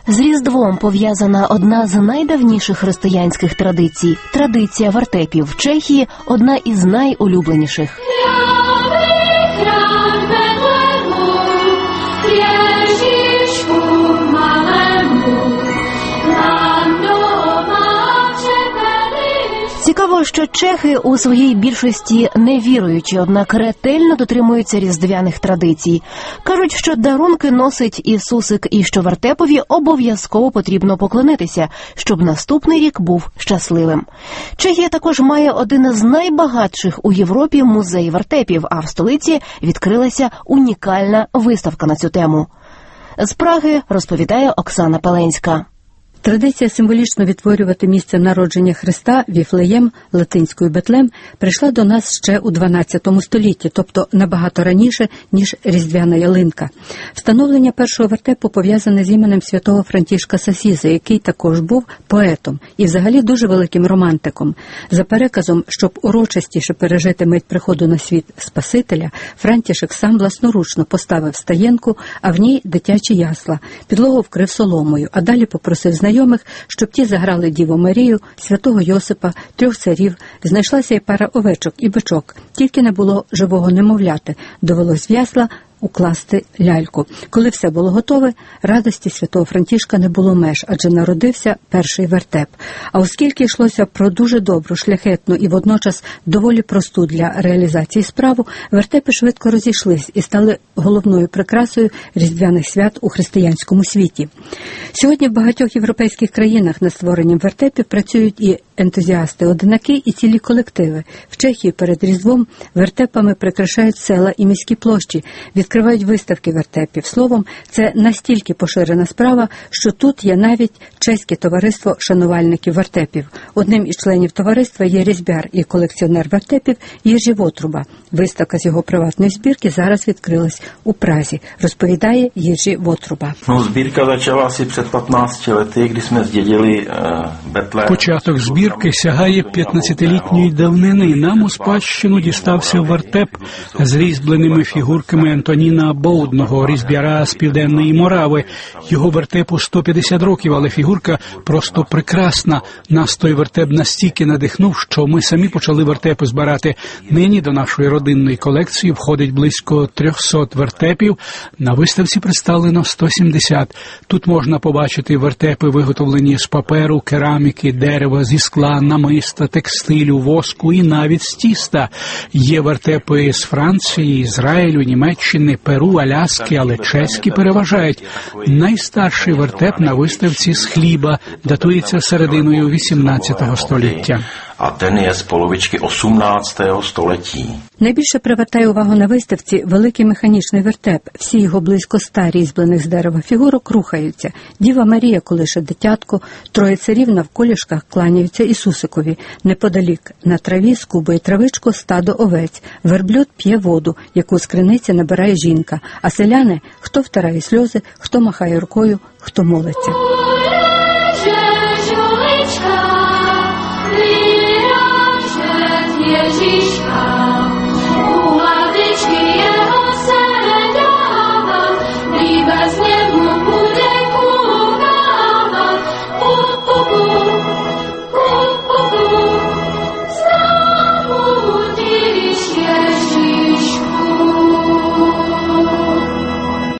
З Різдвом пов'язана одна з найдавніших християнських традицій – традиція вертепів. В Чехії – одна із найулюбленіших. Цікаво, що чехи у своїй більшості не віруючі, однак ретельно дотримуються різдвяних традицій. Кажуть, що дарунки носить Ісусик і що вертепові обов'язково потрібно поклонитися, щоб наступний рік був щасливим. Чехія також має один з найбагатших у Європі музей вертепів, а в столиці відкрилася унікальна виставка на цю тему. З Праги розповідає Оксана Пеленська. Традиція символічно відтворювати місце народження Христа, Віфлеєм, латинською Бетлем, прийшла до нас ще у XII столітті, тобто набагато раніше, ніж різдвяна ялинка. Встановлення першого вертепу пов'язане з іменем святого Франтішка з Асізи, який також був поетом і взагалі дуже великим романтиком. За переказом, щоб урочистіше пережити мить приходу на світ Спасителя, Франтішек сам власноручно поставив стаєнку, а в ній дитячі ясла, підлогу вкрив соломою, а далі попросив знайомих, щоб ті заграли Діву Марію, святого Йосипа, 3 царів, знайшлася й пара овечок і бичок, тільки не було живого немовляти, довелось в ясла укласти ляльку. Коли все було готове, радості святого Франтішка не було меж, адже народився перший вертеп. А оскільки йшлося про дуже добру, шляхетну і водночас доволі просту для реалізації справу, вертепи швидко розійшлись і стали головною прикрасою різдвяних свят у християнському світі. Сьогодні в багатьох європейських країнах над створенням вертепів працюють і ентузіасти-одинаки, і цілі колективи. В Чехії перед Різдвом вертепами прикрашають села і міські площі, відкривають виставки вертепів. Словом, це настільки поширена справа, що тут є навіть чеське товариство шанувальників вертепів. Одним із членів товариства є різьбяр і колекціонер вертепів Єжі Вотруба. Виставка з його приватної збірки зараз відкрилась у Празі, розповідає Єжі Вотруба. Збірка почалася před 15 лety, коли ми здіділи Бетлем. Початок збірки сягає 15-літньої давнини. Нам у спадщину дістався вертеп з різьбленими фігурками Антоніна Боудного, різьбяра з Південної Морави. Його вертепу 150 років, але фігурка просто прекрасна. Нас той вертеп настільки надихнув, що ми самі почали вертепи збирати. Нині до нашої родинної колекції входить близько 300 вертепів. На виставці представлено 170. Тут можна побачити вертепи, виготовлені з паперу, кераміки, дерева, зі скла, намиста, текстилю, воску і навіть з тіста. Є вертепи з Франції, Ізраїлю, Німеччини, Перу, Аляски, але чеські переважають. Найстарший вертеп на виставці з хліба, датується серединою 18 століття. А ten je z polovičky 18. století. Найбільше привертає увагу на виставці великий механічний вертеп. Всі його близько 100 різьблених з дерева фігурок рухаються. Діва Марія колише дитятко, 3 царів навколішках кланяються Ісусикові. Неподалік на траві скубує травичку стадо овець. Верблюд п'є воду, яку з криниці набирає жінка. А селяни, хто втирає сльози, хто махає рукою, хто молиться. Ježíška,